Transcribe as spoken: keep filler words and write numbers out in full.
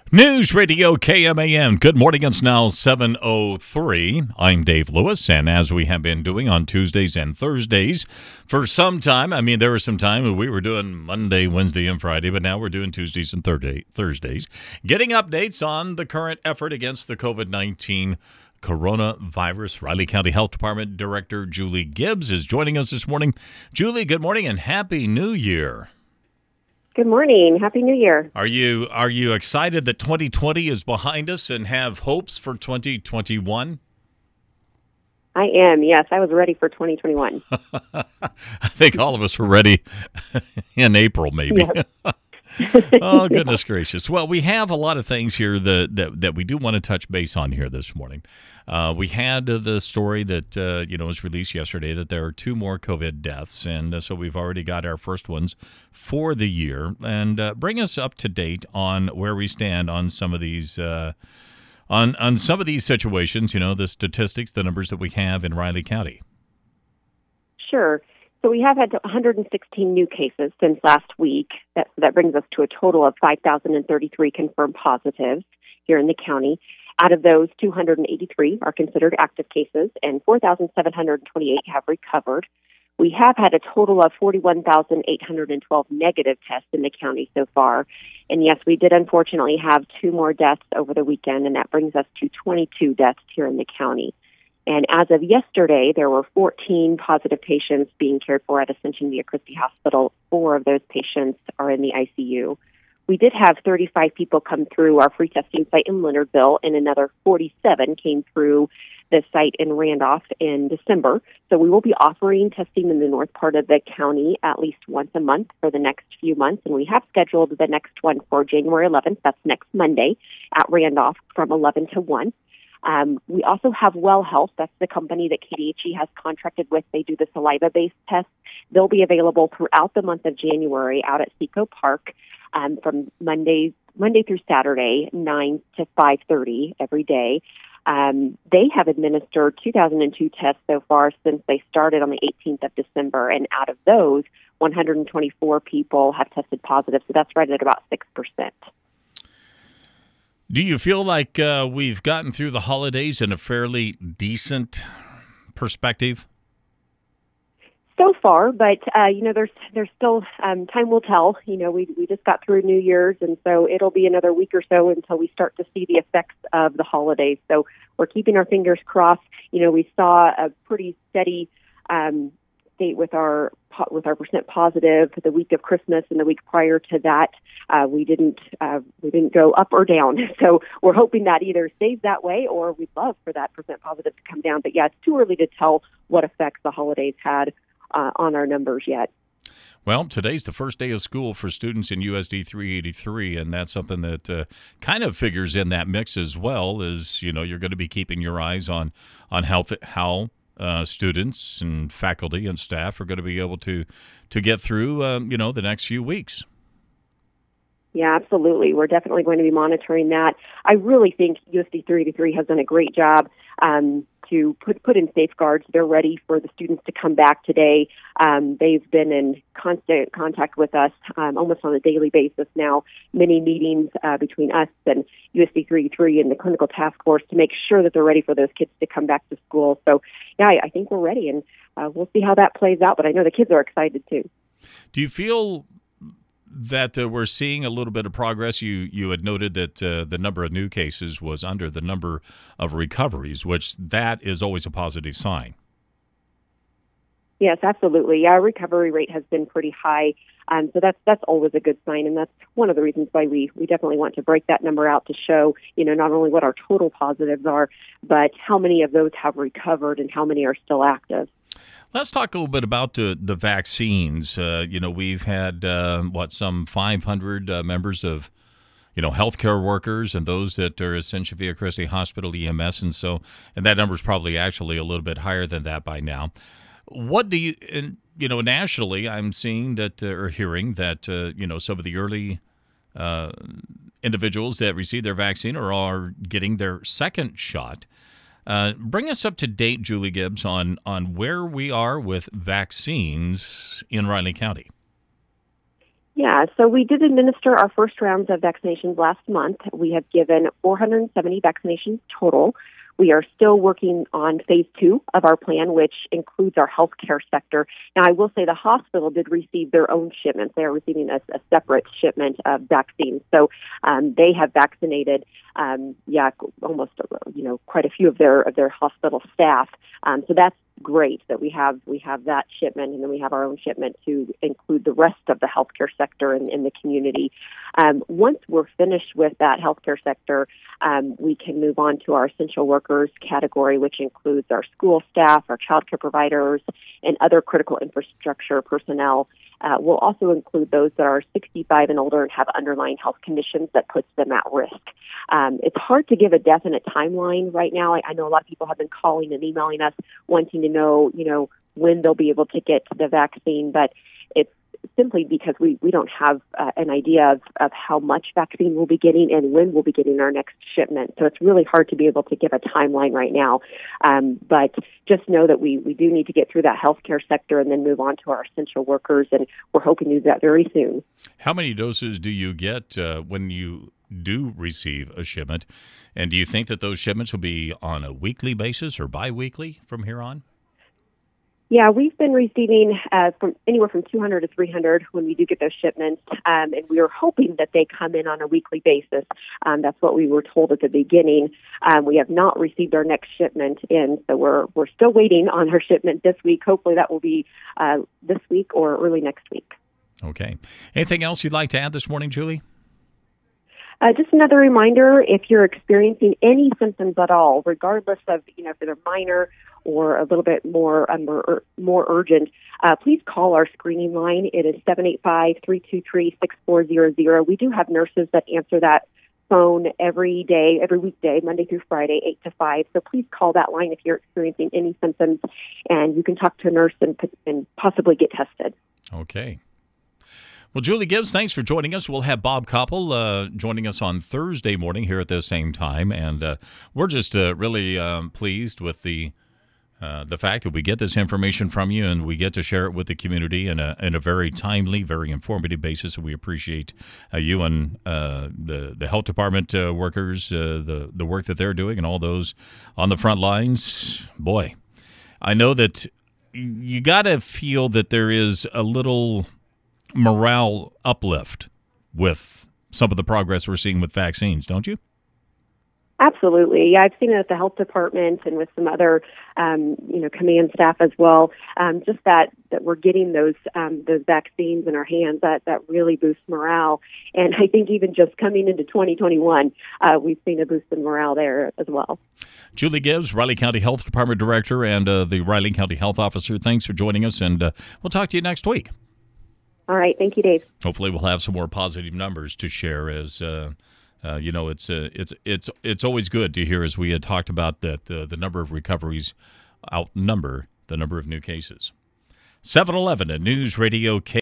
News Radio K M A M. Good morning. It's now seven oh three. I'm Dave Lewis, and as we have been doing on Tuesdays and Thursdays for some time, I mean, there was some time when we were doing Monday, Wednesday, and Friday, but now we're doing Tuesdays and Thursdays, getting updates on the current effort against the COVID nineteen coronavirus. Riley County Health Department Director Julie Gibbs is joining us this morning. Julie, good morning and Happy New Year. Good morning. Happy New Year. Are you are you excited that twenty twenty is behind us and have hopes for twenty twenty-one? I am, yes. I was ready for twenty twenty-one. I think all of us were ready in April, maybe. Yes. Oh, goodness gracious. Well, we have a lot of things here that, that, that we do want to touch base on here this morning. Uh, we had uh, the story that, uh, you know, was released yesterday that there are two more COVID deaths, and uh, so we've already got our first ones for the year. And uh, bring us up to date on where we stand on some of these uh, on, on some of these situations, you know, the statistics, the numbers that we have in Riley County. Sure. So we have had one hundred sixteen new cases since last week. That, that brings us to a total of five thousand thirty-three confirmed positives here in the county. Out of those, two hundred eighty-three are considered active cases, and four thousand seven hundred twenty-eight have recovered. We have had a total of forty-one thousand eight hundred twelve negative tests in the county so far. And yes, we did unfortunately have two more deaths over the weekend, and that brings us to twenty-two deaths here in the county. And as of yesterday, there were fourteen positive patients being cared for at Ascension Via Christi Hospital. Four of those patients are in the I C U. We did have thirty-five people come through our free testing site in Leonardville, and another forty-seven came through the site in Randolph in December. So we will be offering testing in the north part of the county at least once a month for the next few months. And we have scheduled the next one for January eleventh. That's next Monday at Randolph from eleven to one. Um, we also have Well Health. That's the company that K D H E has contracted with. They do the saliva-based tests. They'll be available throughout the month of January out at Seco Park um, from Monday, Monday through Saturday, nine to five thirty every day. Um, they have administered two thousand two tests so far since they started on the eighteenth of December, and out of those, one hundred twenty-four people have tested positive, so that's right at about six percent. Do you feel like uh, we've gotten through the holidays in a fairly decent perspective? So far, but uh, you know, there's there's still um, time will tell. You know, we we just got through New Year's, and so it'll be another week or so until we start to see the effects of the holidays. So we're keeping our fingers crossed. You know, we saw a pretty steady um, state with our with our percent positive the week of Christmas, and the week prior to that, uh, we didn't uh, we didn't go up or down. So we're hoping that either stays that way, or we'd love for that percent positive to come down. But yeah, it's too early to tell what effects the holidays had uh, on our numbers yet. Well, today's the first day of school for students in U S D three eighty-three, and that's something that uh, kind of figures in that mix as well. Is you know you're going to be keeping your eyes on on health how. Uh, students and faculty and staff are going to be able to to get through, um, you know, the next few weeks. Yeah, absolutely. We're definitely going to be monitoring that. I really think U S D three eighty-three has done a great job um, to put put in safeguards. They're ready for the students to come back today. Um, they've been in constant contact with us um, almost on a daily basis now, many meetings uh, between us and U S D three eighty-three and the clinical task force to make sure that they're ready for those kids to come back to school. So, yeah, I, I think we're ready, and uh, we'll see how that plays out. But I know the kids are excited, too. Do you feel that uh, we're seeing a little bit of progress? You you had noted that uh, the number of new cases was under the number of recoveries, which that is always a positive sign. Yes, absolutely. Our recovery rate has been pretty high, um, so that's that's always a good sign, and that's one of the reasons why we, we definitely want to break that number out to show, you know, not only what our total positives are, but how many of those have recovered and how many are still active. Let's talk a little bit about the, the vaccines. Uh, you know, we've had, uh, what, some five hundred uh, members of, you know, healthcare workers and those that are Ascension Via Christi Hospital E M S, and so, and that number is probably actually a little bit higher than that by now. What do you, and, you know, nationally, I'm seeing that, uh, or hearing that, uh, you know, some of the early uh, individuals that received their vaccine or are getting their second shot. Uh, bring us up to date, Julie Gibbs, on, on where we are with vaccines in Riley County. Yeah, so we did administer our first rounds of vaccinations last month. We have given four hundred seventy vaccinations total. We are still working on phase two of our plan, which includes our healthcare sector. Now, I will say the hospital did receive their own shipments. They are receiving a, a separate shipment of vaccines. So um, they have vaccinated, um, yeah, almost, you know, quite a few of their of their hospital staff. Um, so that's great that we have we have that shipment, and then we have our own shipment to include the rest of the healthcare sector in, in the community. Um, once we're finished with that healthcare sector, um, we can move on to our essential workers category, which includes our school staff, our child care providers, and other critical infrastructure personnel. Uh, we'll also include those that are sixty-five and older and have underlying health conditions that puts them at risk. Um, it's hard to give a definite timeline right now. I, I know a lot of people have been calling and emailing us wanting to know, you know, when they'll be able to get the vaccine, but it's simply because we, we don't have uh, an idea of, of how much vaccine we'll be getting and when we'll be getting our next shipment. So it's really hard to be able to give a timeline right now. Um, but just know that we, we do need to get through that healthcare sector and then move on to our essential workers, and we're hoping to do that very soon. How many doses do you get uh, when you do receive a shipment? And do you think that those shipments will be on a weekly basis or biweekly from here on? Yeah, we've been receiving uh, from anywhere from two hundred to three hundred when we do get those shipments, um, and we are hoping that they come in on a weekly basis. Um, that's what we were told at the beginning. Um, we have not received our next shipment in, so we're we're still waiting on our shipment this week. Hopefully that will be uh, this week or early next week. Okay. Anything else you'd like to add this morning, Julie? Uh, just another reminder, if you're experiencing any symptoms at all, regardless of, you know, if they're minor or a little bit more um, more, more urgent, uh, please call our screening line. It is seven eight five, three two three, six four zero zero. We do have nurses that answer that phone every day, every weekday, Monday through Friday, eight to five. So please call that line if you're experiencing any symptoms, and you can talk to a nurse and, and possibly get tested. Okay. Well, Julie Gibbs, thanks for joining us. We'll have Bob Koppel uh, joining us on Thursday morning here at the same time, and uh, we're just uh, really um, pleased with the uh, the fact that we get this information from you and we get to share it with the community in a in a very timely, very informative basis. And we appreciate uh, you and uh, the the health department uh, workers, uh, the the work that they're doing, and all those on the front lines. Boy, I know that you got to feel that there is a little morale uplift with some of the progress we're seeing with vaccines, don't you? Absolutely. Yeah, I've seen it at the health department and with some other, um, you know, command staff as well. Um, just that, that we're getting those um, those vaccines in our hands, that, that really boosts morale. And I think even just coming into twenty twenty-one, uh, we've seen a boost in morale there as well. Julie Gibbs, Riley County Health Department Director and uh, the Riley County Health Officer, thanks for joining us, and uh, we'll talk to you next week. All right. Thank you, Dave. Hopefully we'll have some more positive numbers to share as, uh, uh, you know, it's uh, it's it's it's always good to hear, as we had talked about, that uh, the number of recoveries outnumber the number of new cases. seven eleven at News Radio K.